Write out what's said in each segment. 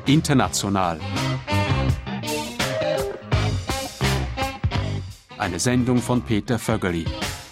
International. Eine Sendung von Peter Vögeli.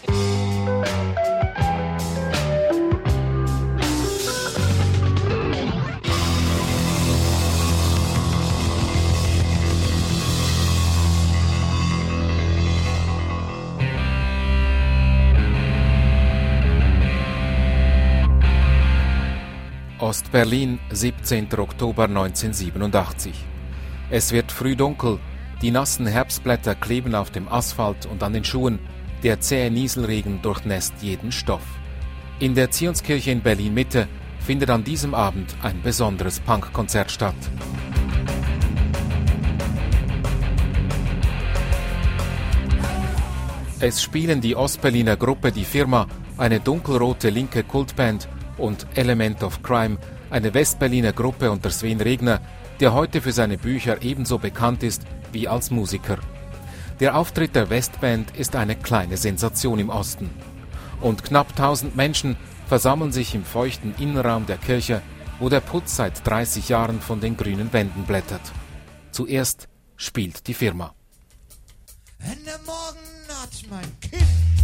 Ostberlin, 17. Oktober 1987. Es wird früh dunkel, die nassen Herbstblätter kleben auf dem Asphalt und an den Schuhen, der zähe Nieselregen durchnässt jeden Stoff. In der Zionskirche in Berlin-Mitte findet an diesem Abend ein besonderes Punkkonzert statt. Es spielen die Ostberliner Gruppe Die Firma, eine dunkelrote linke Kultband, und Element of Crime, eine Westberliner Gruppe unter Sven Regner, der heute für seine Bücher ebenso bekannt ist wie als Musiker. Der Auftritt der Westband ist eine kleine Sensation im Osten. Und knapp 1000 Menschen versammeln sich im feuchten Innenraum der Kirche, wo der Putz seit 30 Jahren von den grünen Wänden blättert. Zuerst spielt Die Firma. In der Morgennacht, mein Kind,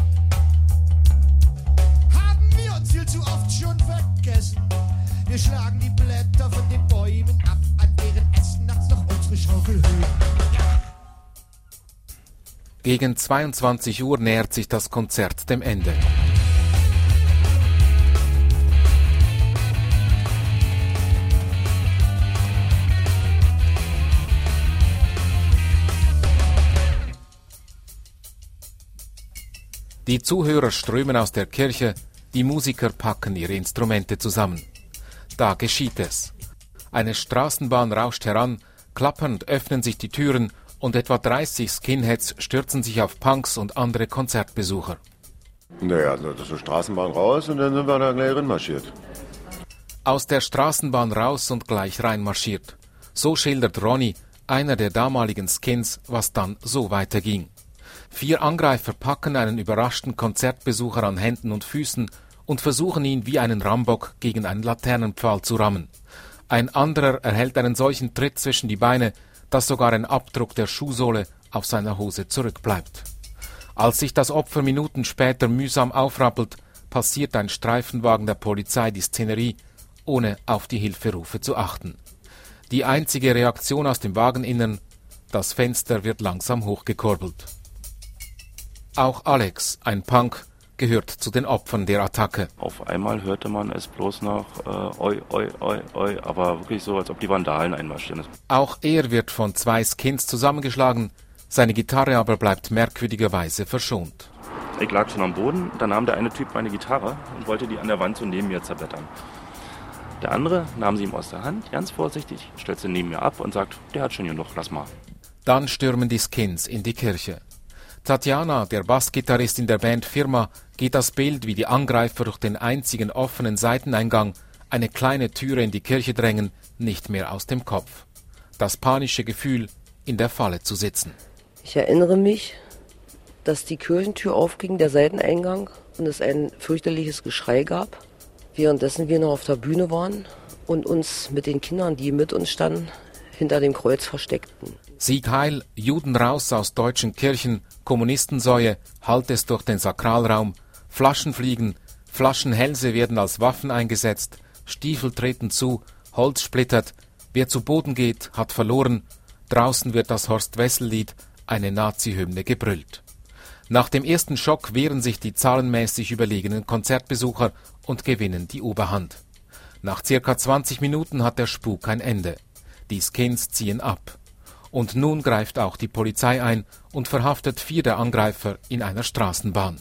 wir uns viel zu oft schon vergessen. Wir schlagen die Blätter von den Bäumen ab, an deren Ästen nachts noch unsere Schaukel höhen. Gegen 22 Uhr nähert sich das Konzert dem Ende. Die Zuhörer strömen aus der Kirche, die Musiker packen ihre Instrumente zusammen. Da geschieht es. Eine Straßenbahn rauscht heran, klappernd öffnen sich die Türen und etwa 30 Skinheads stürzen sich auf Punks und andere Konzertbesucher. Naja, so Straßenbahn raus und dann sind wir da gleich reinmarschiert. Aus der Straßenbahn raus und gleich reinmarschiert. So schildert Ronny, einer der damaligen Skins, was dann so weiterging. 4 Angreifer packen einen überraschten Konzertbesucher an Händen und Füßen und versuchen ihn wie einen Rambock gegen einen Laternenpfahl zu rammen. Ein anderer erhält einen solchen Tritt zwischen die Beine, dass sogar ein Abdruck der Schuhsohle auf seiner Hose zurückbleibt. Als sich das Opfer Minuten später mühsam aufrappelt, passiert ein Streifenwagen der Polizei die Szenerie, ohne auf die Hilferufe zu achten. Die einzige Reaktion aus dem Wageninnern: das Fenster wird langsam hochgekurbelt. Auch Alex, ein Punk, gehört zu den Opfern der Attacke. Auf einmal hörte man es bloß noch oi, oi, oi, oi, aber wirklich so, als ob die Vandalen einmarschieren. Auch er wird von 2 Skins zusammengeschlagen, seine Gitarre aber bleibt merkwürdigerweise verschont. Ich lag schon am Boden, da nahm der eine Typ meine Gitarre und wollte die an der Wand so neben mir zerbrettern. Der andere nahm sie ihm aus der Hand, ganz vorsichtig, stellt sie neben mir ab und sagt, der hat schon genug, lass mal. Dann stürmen die Skins in die Kirche. Tatjana, der Bassgitarrist in der Band Firma, geht das Bild, wie die Angreifer durch den einzigen offenen Seiteneingang eine kleine Türe in die Kirche drängen, nicht mehr aus dem Kopf. Das panische Gefühl, in der Falle zu sitzen. Ich erinnere mich, dass die Kirchentür aufging, der Seiteneingang, und es ein fürchterliches Geschrei gab. Währenddessen wir noch auf der Bühne waren und uns mit den Kindern, die mit uns standen, hinter dem Kreuz versteckten. Sieg heil, Juden raus aus deutschen Kirchen, Kommunistensäue, halt es durch den Sakralraum, Flaschen fliegen, Flaschenhälse werden als Waffen eingesetzt, Stiefel treten zu, Holz splittert, wer zu Boden geht, hat verloren, draußen wird das Horst-Wessel-Lied, eine Nazi-Hymne, gebrüllt. Nach dem ersten Schock wehren sich die zahlenmäßig überlegenen Konzertbesucher und gewinnen die Oberhand. Nach circa 20 Minuten hat der Spuk ein Ende. Die Skins ziehen ab. Und nun greift auch die Polizei ein und verhaftet 4 der Angreifer in einer Straßenbahn.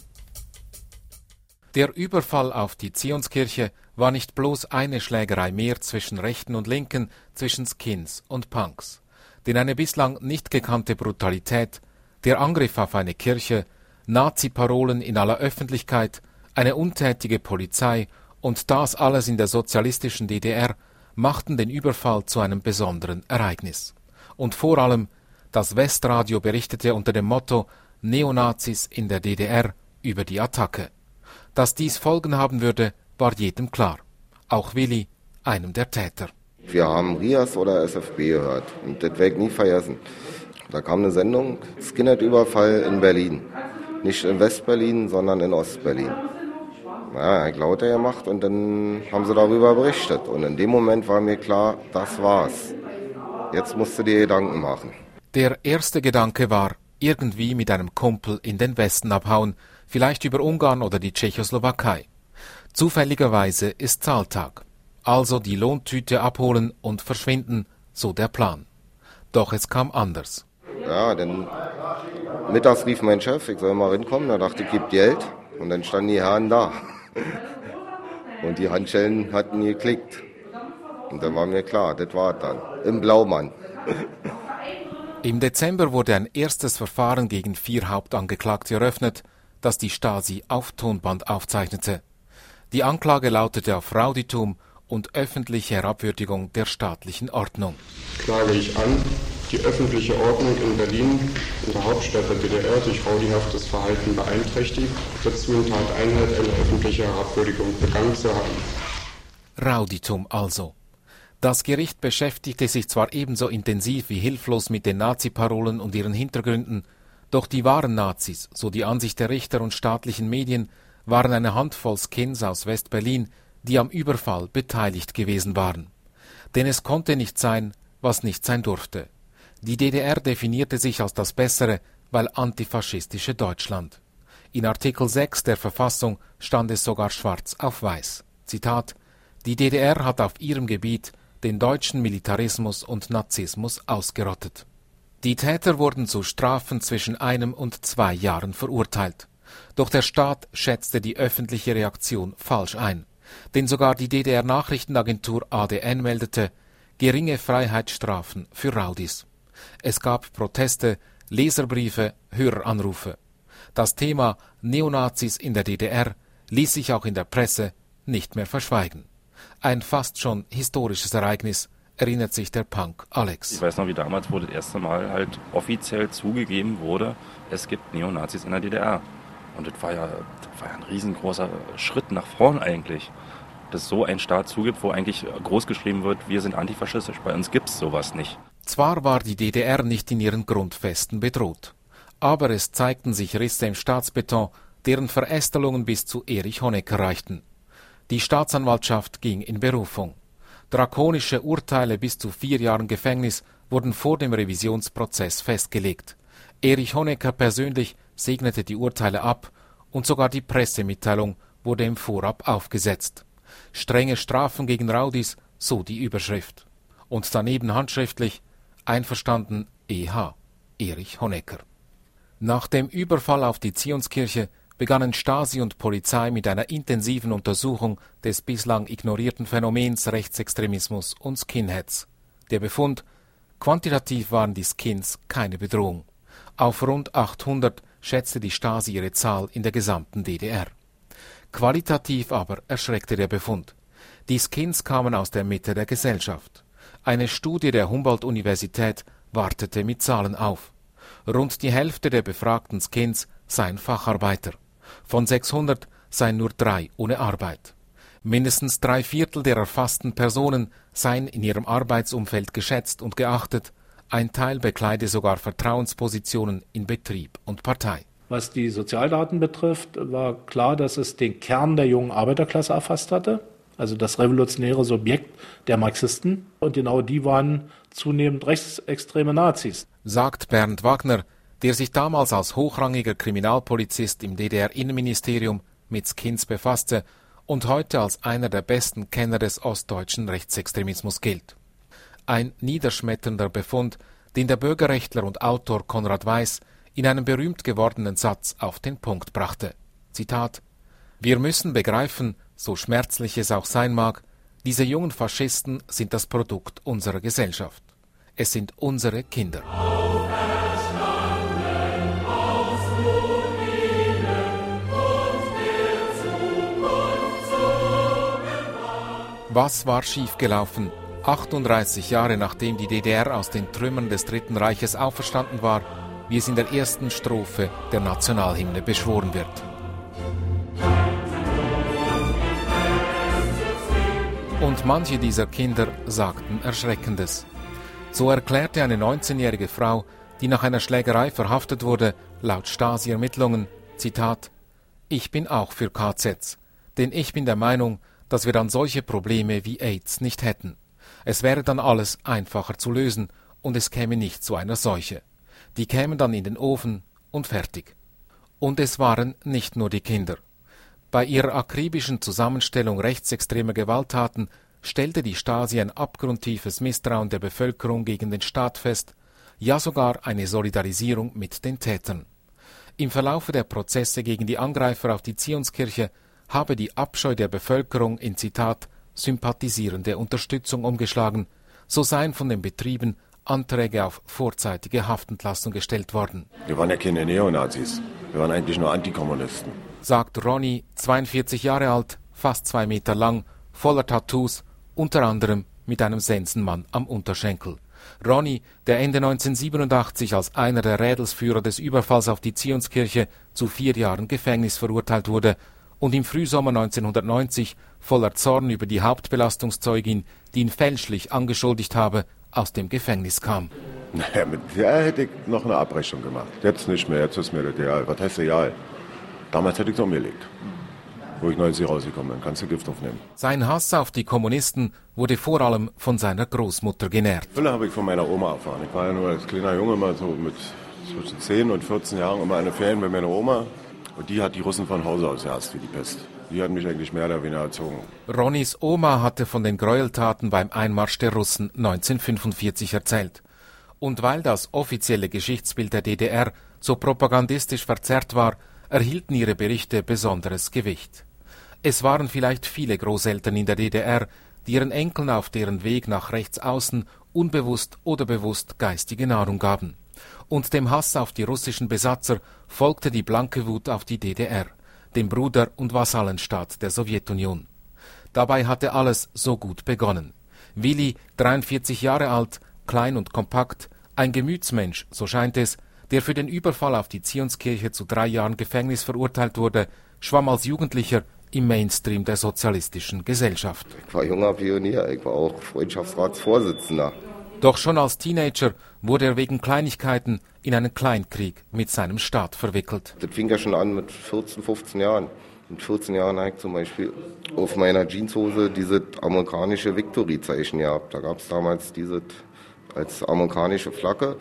Der Überfall auf die Zionskirche war nicht bloß eine Schlägerei mehr zwischen Rechten und Linken, zwischen Skins und Punks. Denn eine bislang nicht gekannte Brutalität, der Angriff auf eine Kirche, Nazi-Parolen in aller Öffentlichkeit, eine untätige Polizei und das alles in der sozialistischen DDR machten den Überfall zu einem besonderen Ereignis. Und vor allem, das Westradio berichtete unter dem Motto Neonazis in der DDR über die Attacke. Dass dies Folgen haben würde, war jedem klar. Auch Willi, einem der Täter. Wir haben Rias oder SFB gehört und das werde ich nie vergessen. Da kam eine Sendung, Skinhead-Überfall in Berlin. Nicht in West-Berlin, sondern in Ost-Berlin. Ja, ich lauter gemacht und dann haben sie darüber berichtet. Und in dem Moment war mir klar, das war's. Jetzt musst du dir Gedanken machen. Der erste Gedanke war, irgendwie mit einem Kumpel in den Westen abhauen, vielleicht über Ungarn oder die Tschechoslowakei. Zufälligerweise ist Zahltag. Also die Lohntüte abholen und verschwinden, so der Plan. Doch es kam anders. Ja, denn mittags rief mein Chef, ich soll mal reinkommen, da dachte ich, gib Geld. Und dann standen die Herren da. Und die Handschellen hatten geklickt. Und dann war mir klar, das war es dann. Im Blaumann. Im Dezember wurde ein erstes Verfahren gegen 4 Hauptangeklagte eröffnet, das die Stasi auf Tonband aufzeichnete. Die Anklage lautete auf Rauditum und öffentliche Herabwürdigung der staatlichen Ordnung. Klage ich an, die öffentliche Ordnung in Berlin, in der Hauptstadt der DDR, durch raudihaftes Verhalten beeinträchtigt, dazu in Tateinheit eine öffentliche Herabwürdigung begangen zu haben. Rauditum also. Das Gericht beschäftigte sich zwar ebenso intensiv wie hilflos mit den Nazi-Parolen und ihren Hintergründen, doch die wahren Nazis, so die Ansicht der Richter und staatlichen Medien, waren eine Handvoll Skins aus West-Berlin, die am Überfall beteiligt gewesen waren. Denn es konnte nicht sein, was nicht sein durfte. Die DDR definierte sich als das bessere, weil antifaschistische Deutschland. In Artikel 6 der Verfassung stand es sogar schwarz auf weiß. Zitat: Die DDR hat auf ihrem Gebiet den deutschen Militarismus und Nazismus ausgerottet. Die Täter wurden zu Strafen zwischen 1 und 2 Jahren verurteilt. Doch der Staat schätzte die öffentliche Reaktion falsch ein. Denn sogar die DDR-Nachrichtenagentur ADN meldete geringe Freiheitsstrafen für Raudis. Es gab Proteste, Leserbriefe, Höreranrufe. Das Thema Neonazis in der DDR ließ sich auch in der Presse nicht mehr verschweigen. Ein fast schon historisches Ereignis, erinnert sich der Punk Alex. Ich weiß noch, wie damals, wo das erste Mal halt offiziell zugegeben wurde, es gibt Neonazis in der DDR. Und das war ja ein riesengroßer Schritt nach vorn eigentlich, dass so ein Staat zugibt, wo eigentlich großgeschrieben wird, wir sind antifaschistisch. Bei uns gibt's sowas nicht. Zwar war die DDR nicht in ihren Grundfesten bedroht, aber es zeigten sich Risse im Staatsbeton, deren Verästelungen bis zu Erich Honecker reichten. Die Staatsanwaltschaft ging in Berufung. Drakonische Urteile bis zu 4 Jahren Gefängnis wurden vor dem Revisionsprozess festgelegt. Erich Honecker persönlich segnete die Urteile ab und sogar die Pressemitteilung wurde im Vorab aufgesetzt. Strenge Strafen gegen Raudis, so die Überschrift. Und daneben handschriftlich: Einverstanden, E.H. Erich Honecker. Nach dem Überfall auf die Zionskirche begannen Stasi und Polizei mit einer intensiven Untersuchung des bislang ignorierten Phänomens Rechtsextremismus und Skinheads. Der Befund: Quantitativ waren die Skins keine Bedrohung. Auf rund 800 schätzte die Stasi ihre Zahl in der gesamten DDR. Qualitativ aber erschreckte der Befund. Die Skins kamen aus der Mitte der Gesellschaft. Eine Studie der Humboldt-Universität wartete mit Zahlen auf. Rund die Hälfte der befragten Skins seien Facharbeiter. Von 600 seien nur 3 ohne Arbeit. Mindestens 3/4 der erfassten Personen seien in ihrem Arbeitsumfeld geschätzt und geachtet. Ein Teil bekleide sogar Vertrauenspositionen in Betrieb und Partei. Was die Sozialdaten betrifft, war klar, dass es den Kern der jungen Arbeiterklasse erfasst hatte, also das revolutionäre Subjekt der Marxisten. Und genau die waren zunehmend rechtsextreme Nazis. Sagt Bernd Wagner, der sich damals als hochrangiger Kriminalpolizist im DDR-Innenministerium mit Skins befasste und heute als einer der besten Kenner des ostdeutschen Rechtsextremismus gilt. Ein niederschmetternder Befund, den der Bürgerrechtler und Autor Konrad Weiß in einem berühmt gewordenen Satz auf den Punkt brachte. Zitat: Wir müssen begreifen, so schmerzlich es auch sein mag, diese jungen Faschisten sind das Produkt unserer Gesellschaft. Es sind unsere Kinder. Was war schiefgelaufen? 38 Jahre nachdem die DDR aus den Trümmern des Dritten Reiches auferstanden war, wie es in der ersten Strophe der Nationalhymne beschworen wird. Und manche dieser Kinder sagten Erschreckendes. So erklärte eine 19-jährige Frau, die nach einer Schlägerei verhaftet wurde, laut Stasi-Ermittlungen, Zitat, »Ich bin auch für KZs, denn ich bin der Meinung, dass wir dann solche Probleme wie AIDS nicht hätten. Es wäre dann alles einfacher zu lösen und es käme nicht zu einer Seuche. Die kämen dann in den Ofen und fertig.« Und es waren nicht nur die Kinder. Bei ihrer akribischen Zusammenstellung rechtsextremer Gewalttaten stellte die Stasi ein abgrundtiefes Misstrauen der Bevölkerung gegen den Staat fest, ja sogar eine Solidarisierung mit den Tätern. Im Verlaufe der Prozesse gegen die Angreifer auf die Zionskirche habe die Abscheu der Bevölkerung in Zitat sympathisierende Unterstützung umgeschlagen, so seien von den Betrieben Anträge auf vorzeitige Haftentlassung gestellt worden. Wir waren ja keine Neonazis, wir waren eigentlich nur Antikommunisten. Sagt Ronny, 42 Jahre alt, fast 2 Meter lang, voller Tattoos, unter anderem mit einem Sensenmann am Unterschenkel. Ronny, der Ende 1987 als einer der Rädelsführer des Überfalls auf die Zionskirche zu 4 Jahren Gefängnis verurteilt wurde und im Frühsommer 1990 voller Zorn über die Hauptbelastungszeugin, die ihn fälschlich angeschuldigt habe, aus dem Gefängnis kam. Naja, mit der hätte ich noch eine Abrechnung gemacht. Jetzt nicht mehr, jetzt ist mir das egal. Was heißt egal? Damals hätte ich es umgelegt. Wo ich 90 rausgekommen bin, kannst du Gift aufnehmen. Sein Hass auf die Kommunisten wurde vor allem von seiner Großmutter genährt. Fülle habe ich von meiner Oma erfahren. Ich war ja nur als kleiner Junge mal so mit zwischen 10 und 14 Jahren immer in den Ferien bei meiner Oma. Und die hat die Russen von Hause aus gehasst wie die Pest. Die hat mich eigentlich mehr oder weniger erzogen. Ronnys Oma hatte von den Gräueltaten beim Einmarsch der Russen 1945 erzählt. Und weil das offizielle Geschichtsbild der DDR so propagandistisch verzerrt war, erhielten ihre Berichte besonderes Gewicht. Es waren vielleicht viele Großeltern in der DDR, die ihren Enkeln auf deren Weg nach rechts außen unbewusst oder bewusst geistige Nahrung gaben. Und dem Hass auf die russischen Besatzer folgte die blanke Wut auf die DDR, den Bruder- und Vasallenstaat der Sowjetunion. Dabei hatte alles so gut begonnen. Willi, 43 Jahre alt, klein und kompakt, ein Gemütsmensch, so scheint es, der für den Überfall auf die Zionskirche zu 3 Jahren Gefängnis verurteilt wurde, schwamm als Jugendlicher im Mainstream der sozialistischen Gesellschaft. Ich war junger Pionier, ich war auch Freundschaftsratsvorsitzender. Doch schon als Teenager wurde er wegen Kleinigkeiten in einen Kleinkrieg mit seinem Staat verwickelt. Das fing ja schon an mit 14, 15 Jahren. Mit 14 Jahren habe ich zum Beispiel auf meiner Jeanshose dieses amerikanische Victory-Zeichen gehabt. Da gab es damals dieses als amerikanische Flagge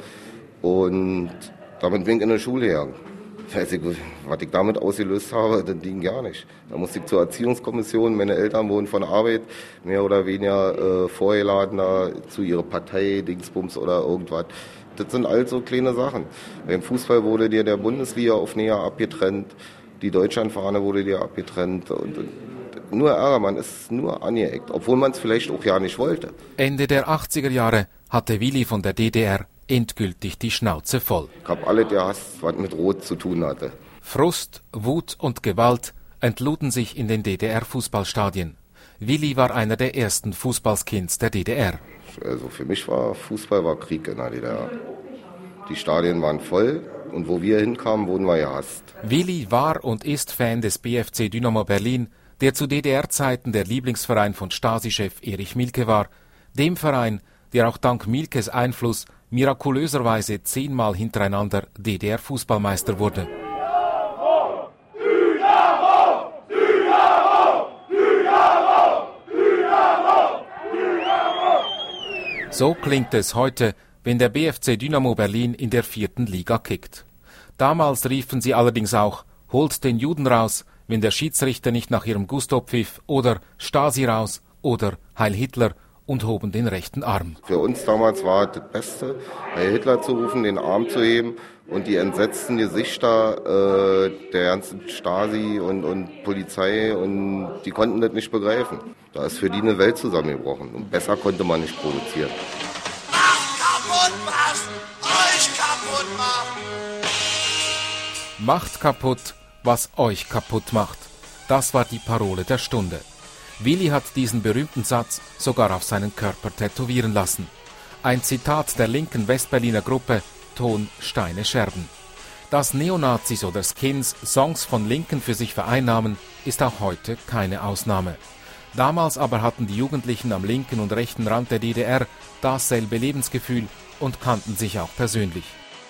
und damit bin ich in der Schule gegangen. Weiß ich, was ich damit ausgelöst habe, das ging gar nicht. Da musste ich zur Erziehungskommission, meine Eltern wurden von der Arbeit mehr oder weniger vorgeladen zu ihrer Partei, Dingsbums oder irgendwas. Das sind all so kleine Sachen. Beim Fußball wurde dir der Bundesliga-Aufnäher abgetrennt, die Deutschlandfahne wurde dir abgetrennt und nur Ärger, man ist nur angeeckt, obwohl man es vielleicht auch ja nicht wollte. Ende der 80er Jahre hatte Willi von der DDR endgültig die Schnauze voll. Ich habe alles gehasst, was mit Rot zu tun hatte. Frust, Wut und Gewalt entluden sich in den DDR-Fußballstadien. Willi war einer der ersten Fußballskins der DDR. Also für mich war Fußball war Krieg in der DDR. Die Stadien waren voll und wo wir hinkamen, wurden wir gehasst. Willi war und ist Fan des BFC Dynamo Berlin, der zu DDR-Zeiten der Lieblingsverein von Stasi-Chef Erich Mielke war, dem Verein, der auch dank Mielkes Einfluss mirakulöserweise 10-mal hintereinander DDR-Fußballmeister wurde. So klingt es heute, wenn der BFC Dynamo Berlin in der 4. Liga kickt. Damals riefen sie allerdings auch, holt den Juden raus, wenn der Schiedsrichter nicht nach ihrem Gusto pfiff, oder Stasi raus oder Heil Hitler, und hoben den rechten Arm. Für uns damals war das Beste, Heil Hitler zu rufen, den Arm zu heben und die entsetzten Gesichter der ganzen Stasi und Polizei, und die konnten das nicht begreifen. Da ist für die eine Welt zusammengebrochen und besser konnte man nicht provozieren. Macht kaputt, was euch kaputt macht. Macht kaputt, was euch kaputt macht. Das war die Parole der Stunde. Willi hat diesen berühmten Satz sogar auf seinen Körper tätowieren lassen. Ein Zitat der linken Westberliner Gruppe Ton, Steine, Scherben. Dass Neonazis oder Skins Songs von Linken für sich vereinnahmen, ist auch heute keine Ausnahme. Damals aber hatten die Jugendlichen am linken und rechten Rand der DDR dasselbe Lebensgefühl und kannten sich auch persönlich.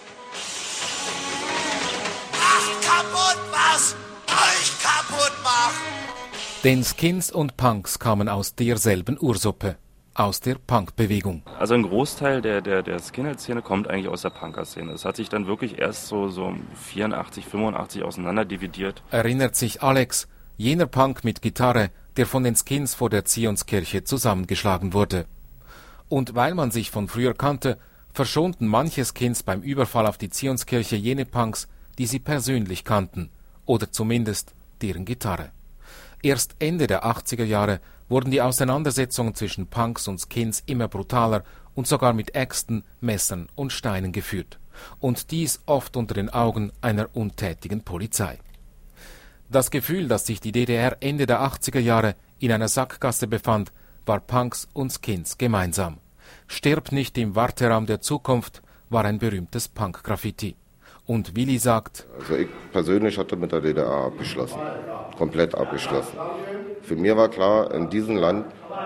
Macht kaputt, was euch kaputt macht! Denn Skins und Punks kamen aus derselben Ursuppe, aus der Punkbewegung. Also ein Großteil der Skinhead-Szene kommt eigentlich aus der Punker-Szene. Es hat sich dann wirklich erst so 84, 85 auseinanderdividiert. Erinnert sich Alex, jener Punk mit Gitarre, der von den Skins vor der Zionskirche zusammengeschlagen wurde. Und weil man sich von früher kannte, verschonten manche Skins beim Überfall auf die Zionskirche jene Punks, die sie persönlich kannten, oder zumindest deren Gitarre. Erst Ende der 80er Jahre wurden die Auseinandersetzungen zwischen Punks und Skins immer brutaler und sogar mit Äxten, Messern und Steinen geführt. Und dies oft unter den Augen einer untätigen Polizei. Das Gefühl, dass sich die DDR Ende der 80er Jahre in einer Sackgasse befand, war Punks und Skins gemeinsam. Stirb nicht im Warteraum der Zukunft war ein berühmtes Punk-Graffiti. Und Willi sagt: Also ich persönlich hatte mit der DDR abgeschlossen, komplett abgeschlossen. Für mich war klar, in diesem Land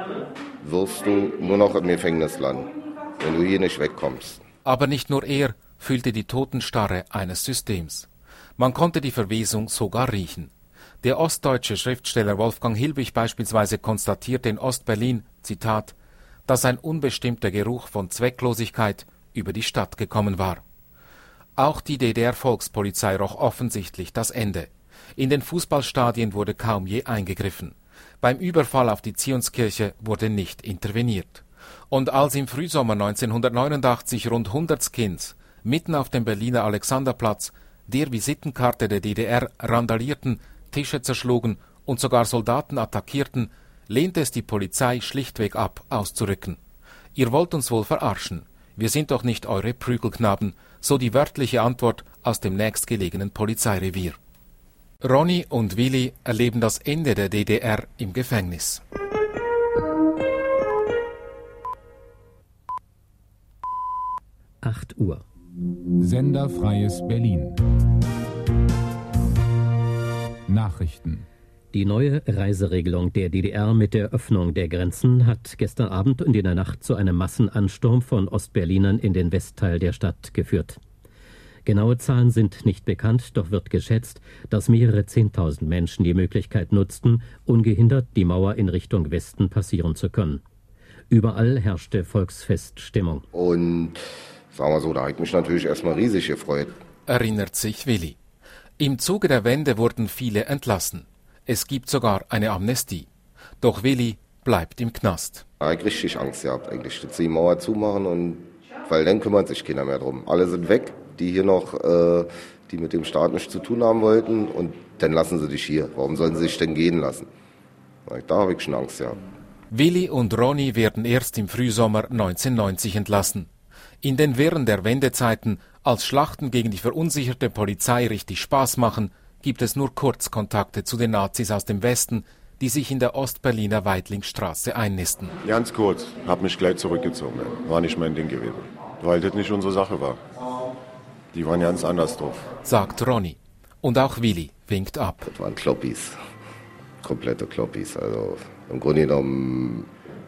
wirst du nur noch im Gefängnis landen, wenn du hier nicht wegkommst. Aber nicht nur er fühlte die Totenstarre eines Systems. Man konnte die Verwesung sogar riechen. Der ostdeutsche Schriftsteller Wolfgang Hilbig beispielsweise konstatierte in Ostberlin, Zitat, dass ein unbestimmter Geruch von Zwecklosigkeit über die Stadt gekommen war. Auch die DDR-Volkspolizei roch offensichtlich das Ende. In den Fußballstadien wurde kaum je eingegriffen. Beim Überfall auf die Zionskirche wurde nicht interveniert. Und als im Frühsommer 1989 rund 100 Skins mitten auf dem Berliner Alexanderplatz, der Visitenkarte der DDR, randalierten, Tische zerschlugen und sogar Soldaten attackierten, lehnte es die Polizei schlichtweg ab, auszurücken. Ihr wollt uns wohl verarschen. Wir sind doch nicht eure Prügelknaben, so die wörtliche Antwort aus dem nächstgelegenen Polizeirevier. Ronny und Willi erleben das Ende der DDR im Gefängnis. Uhr. Senderfreies Berlin. Nachrichten. Die neue Reiseregelung der DDR mit der Öffnung der Grenzen hat gestern Abend und in der Nacht zu einem Massenansturm von Ostberlinern in den Westteil der Stadt geführt. Genaue Zahlen sind nicht bekannt, doch wird geschätzt, dass mehrere 10.000 Menschen die Möglichkeit nutzten, ungehindert die Mauer in Richtung Westen passieren zu können. Überall herrschte Volksfeststimmung. Und sagen wir so, da habe ich mich natürlich erstmal riesig gefreut. Erinnert sich Willi. Im Zuge der Wende wurden viele entlassen. Es gibt sogar eine Amnestie. Doch Willi bleibt im Knast. Da habe ich richtig Angst gehabt, eigentlich, dass sie die Mauer zumachen, und weil dann kümmert sich keiner mehr drum. Alle sind weg, die hier noch, die mit dem Staat nichts zu tun haben wollten, und dann lassen sie dich hier. Warum sollen sie sich denn gehen lassen? Da habe ich schon Angst gehabt. Willi und Ronny werden erst im Frühsommer 1990 entlassen. In den Wirren der Wendezeiten, als Schlachten gegen die verunsicherte Polizei richtig Spaß machen, gibt es nur Kurzkontakte zu den Nazis aus dem Westen, die sich in der Ostberliner Weitlingstraße einnisten. Ganz kurz, habe mich gleich zurückgezogen. War nicht mein Ding gewesen, weil das nicht unsere Sache war. Die waren ganz anders drauf. Sagt Ronny. Und auch Willi winkt ab. Das waren Kloppis, komplette Kloppis. Also im Grunde genommen,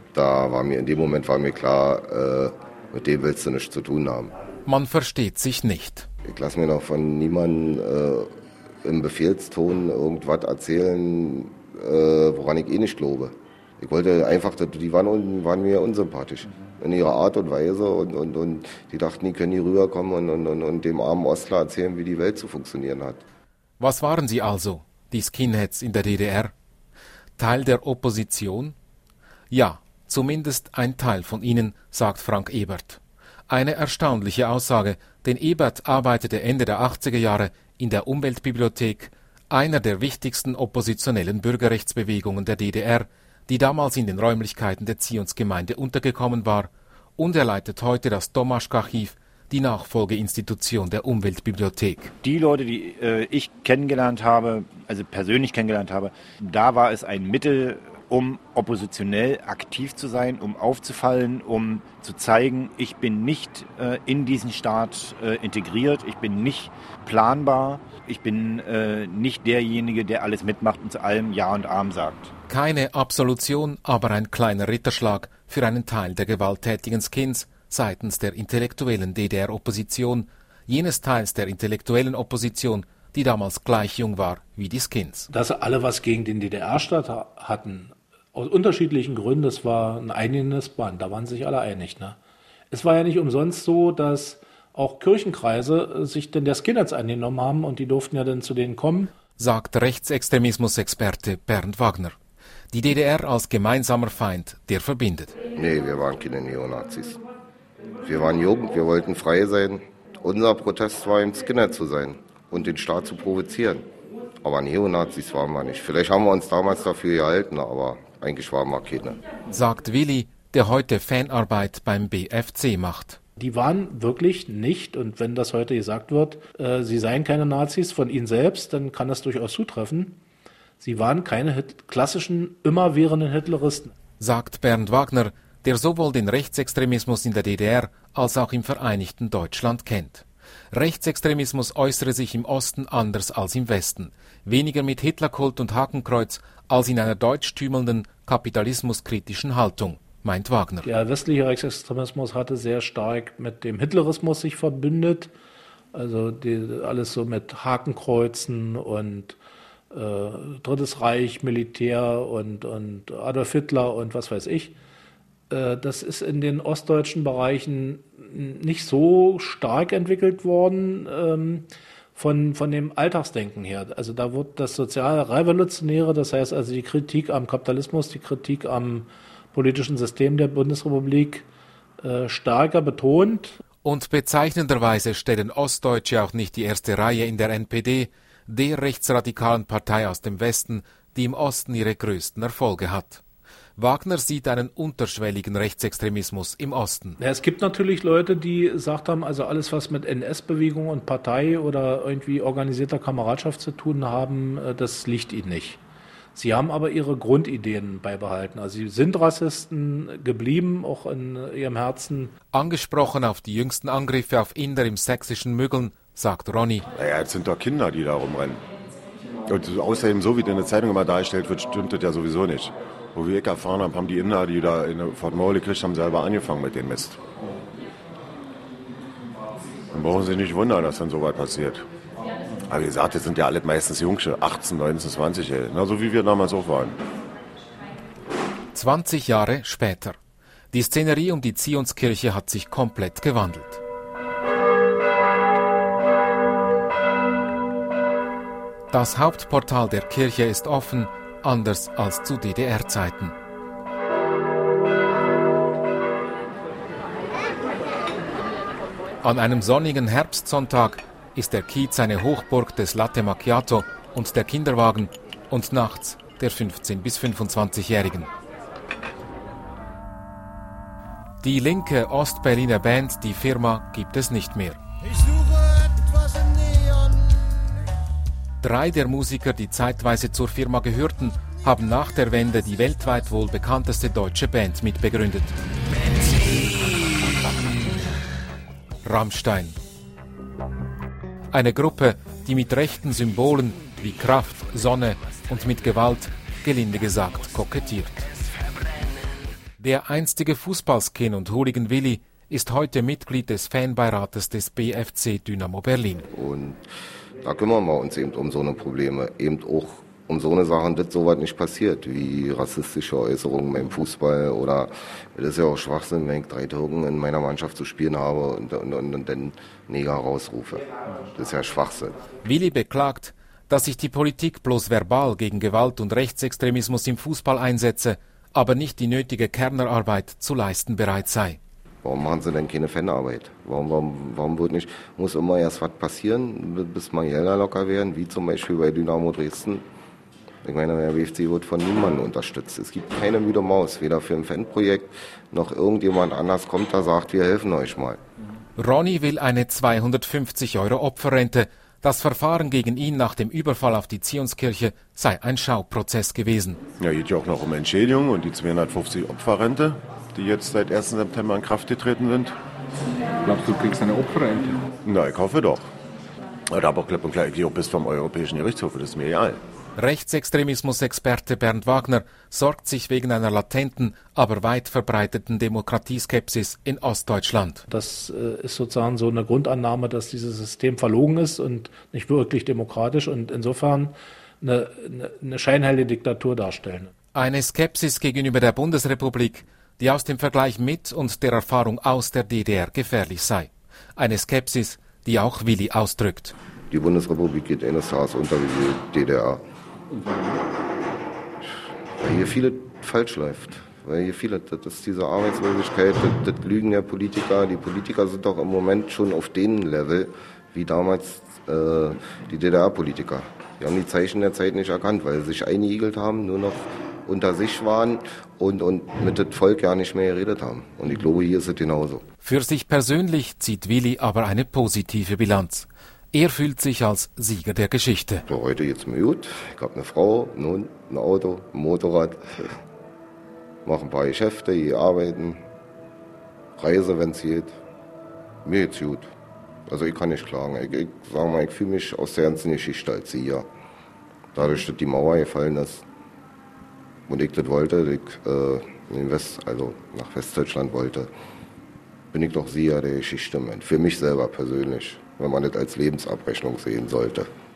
in dem Moment war mir klar, mit dem willst du nichts zu tun haben. Man versteht sich nicht. Ich lasse mir noch von niemandem im Befehlston irgendwas erzählen, woran ich nicht glaube. Ich wollte einfach, die waren mir unsympathisch in ihrer Art und Weise, und die dachten, die können hier rüberkommen und dem armen Ostler erzählen, wie die Welt zu funktionieren hat. Was waren sie also, die Skinheads in der DDR? Teil der Opposition? Ja, zumindest ein Teil von ihnen, sagt Frank Ebert. Eine erstaunliche Aussage, denn Ebert arbeitete Ende der 80er Jahre in der Umweltbibliothek, einer der wichtigsten oppositionellen Bürgerrechtsbewegungen der DDR, die damals in den Räumlichkeiten der Zionsgemeinde untergekommen war, und er leitet heute das Domaschk-Archiv, die Nachfolgeinstitution der Umweltbibliothek. Die Leute, die ich kennengelernt habe, also persönlich kennengelernt habe, da war es ein Mittel um oppositionell aktiv zu sein, um aufzufallen, um zu zeigen, ich bin nicht in diesen Staat integriert, ich bin nicht planbar, ich bin nicht derjenige, der alles mitmacht und zu allem Ja und Amen sagt. Keine Absolution, aber ein kleiner Ritterschlag für einen Teil der gewalttätigen Skins seitens der intellektuellen DDR-Opposition, jenes Teils der intellektuellen Opposition, die damals gleich jung war wie die Skins. Dass alle was gegen den DDR-Staat hatten, aus unterschiedlichen Gründen, das war ein einiges Band, da waren sich alle einig. Ne? Es war ja nicht umsonst so, dass auch Kirchenkreise sich denn der Skinheads angenommen haben und die durften ja dann zu denen kommen. Sagt Rechtsextremismus-Experte Bernd Wagner. Die DDR als gemeinsamer Feind, der verbindet. Nee, wir waren keine Neonazis. Wir waren jung, wir wollten frei sein. Unser Protest war, im Skinhead zu sein und den Staat zu provozieren. Aber Neonazis waren wir nicht. Vielleicht haben wir uns damals dafür gehalten, aber eigentlich waren wir keine. Sagt Willi, der heute Fanarbeit beim BFC macht. Die waren wirklich nicht, und wenn das heute gesagt wird, sie seien keine Nazis von ihnen selbst, dann kann das durchaus zutreffen. Sie waren keine klassischen, immerwährenden Hitleristen. Sagt Bernd Wagner, der sowohl den Rechtsextremismus in der DDR als auch im Vereinigten Deutschland kennt. Rechtsextremismus äußere sich im Osten anders als im Westen. Weniger mit Hitlerkult und Hakenkreuz als in einer deutschtümelnden, kapitalismuskritischen Haltung, meint Wagner. Der westliche Rechtsextremismus hatte sehr stark mit dem Hitlerismus sich verbündet. Also alles so mit Hakenkreuzen und Drittes Reich, Militär und Adolf Hitler und was weiß ich. Das ist in den ostdeutschen Bereichen nicht so stark entwickelt worden von dem Alltagsdenken her. Also da wird das Sozialrevolutionäre, das heißt also die Kritik am Kapitalismus, die Kritik am politischen System der Bundesrepublik stärker betont. Und bezeichnenderweise stellen Ostdeutsche auch nicht die erste Reihe in der NPD, der rechtsradikalen Partei aus dem Westen, die im Osten ihre größten Erfolge hat. Wagner sieht einen unterschwelligen Rechtsextremismus im Osten. Ja, es gibt natürlich Leute, die gesagt haben, also alles, was mit NS-Bewegung und Partei oder irgendwie organisierter Kameradschaft zu tun haben, das liegt ihnen nicht. Sie haben aber ihre Grundideen beibehalten. Also sie sind Rassisten geblieben, auch in ihrem Herzen. Angesprochen auf die jüngsten Angriffe auf Inder im sächsischen Müggeln, sagt Ronny. Naja, jetzt sind doch Kinder, die da rumrennen. Und außerdem, so wie das in der Zeitung immer dargestellt wird, stimmt das ja sowieso nicht. Wo wir erfahren haben, haben die Inder, die da in Fort Mole gekriegt haben, selber angefangen mit dem Mist. Dann brauchen Sie sich nicht wundern, dass dann so was passiert. Aber wie gesagt, das sind ja alle meistens Jungsche, 18, 19, 20, na, so wie wir damals auch waren. 20 Jahre später. Die Szenerie um die Zionskirche hat sich komplett gewandelt. Das Hauptportal der Kirche ist offen, anders als zu DDR-Zeiten. An einem sonnigen Herbstsonntag ist der Kiez eine Hochburg des Latte Macchiato und der Kinderwagen und nachts der 15- bis 25-Jährigen. Die linke Ostberliner Band Die Firma gibt es nicht mehr. Ich suche etwas im Neon. 3 der Musiker, die zeitweise zur Firma gehörten, haben nach der Wende die weltweit wohl bekannteste deutsche Band mitbegründet. Rammstein. Eine Gruppe, die mit rechten Symbolen wie Kraft, Sonne und mit Gewalt, gelinde gesagt, kokettiert. Der einstige Fußballskin und Hooligan Willi ist heute Mitglied des Fanbeirates des BFC Dynamo Berlin. Und da kümmern wir uns eben um so eine Probleme, eben auch um so eine Sachen, dass sowas nicht passiert, wie rassistische Äußerungen beim Fußball oder das ist ja auch Schwachsinn, wenn ich 3 Türken in meiner Mannschaft zu spielen habe und dann Neger rausrufe. Das ist ja Schwachsinn. Willi beklagt, dass sich die Politik bloß verbal gegen Gewalt und Rechtsextremismus im Fußball einsetze, aber nicht die nötige Kernarbeit zu leisten bereit sei. Warum machen sie denn keine Fanarbeit? Warum wird nicht, muss immer erst was passieren, bis mal Gelder locker werden, wie zum Beispiel bei Dynamo Dresden. Ich meine, der BFC wird von niemandem unterstützt. Es gibt keine müde Maus, weder für ein Fanprojekt noch irgendjemand anders kommt, da sagt, wir helfen euch mal. Ronny will eine 250 € Opferrente, Das Verfahren gegen ihn nach dem Überfall auf die Zionskirche sei ein Schauprozess gewesen. Ja, geht ja auch noch um Entschädigung und die 250 Opferrente, die jetzt seit 1. September in Kraft getreten sind. Glaubst du, du kriegst eine Opferrente? Na, ich hoffe doch. Aber klipp und klar, ich gehe auch bis zum Europäischen Gerichtshof, das ist mir egal. Rechtsextremismus-Experte Bernd Wagner sorgt sich wegen einer latenten, aber weit verbreiteten Demokratieskepsis in Ostdeutschland. Das ist sozusagen so eine Grundannahme, dass dieses System verlogen ist und nicht wirklich demokratisch und insofern eine scheinheilige Diktatur darstellen. Eine Skepsis gegenüber der Bundesrepublik, die aus dem Vergleich mit und der Erfahrung aus der DDR gefährlich sei. Eine Skepsis, die auch Willi ausdrückt. Die Bundesrepublik geht eines Tages unter wie die DDR. Weil hier viele falsch läuft. Weil hier viele, das ist diese Arbeitslosigkeit, das Lügen der Politiker. Die Politiker sind doch im Moment schon auf dem Level wie damals die DDR-Politiker. Die haben die Zeichen der Zeit nicht erkannt, weil sie sich eingeigelt haben, nur noch unter sich waren und mit dem Volk ja nicht mehr geredet haben. Und ich glaube, hier ist es genauso. Für sich persönlich zieht Willi aber eine positive Bilanz. Er fühlt sich als Sieger der Geschichte. So, heute geht's mir gut. Ich habe eine Frau, einen Hund, ein Auto, ein Motorrad. Mache ein paar Geschäfte, gehe arbeiten. Reise, wenn es geht. Mir geht's gut. Also ich kann nicht klagen. Ich sage mal, ich fühle mich aus der ganzen Geschichte als Sieger. Dadurch, dass die Mauer gefallen ist und ich das wollte, nach Westdeutschland wollte, bin ich doch Sieger der Geschichte. Für mich selber persönlich, wenn man das als Lebensabrechnung sehen sollte.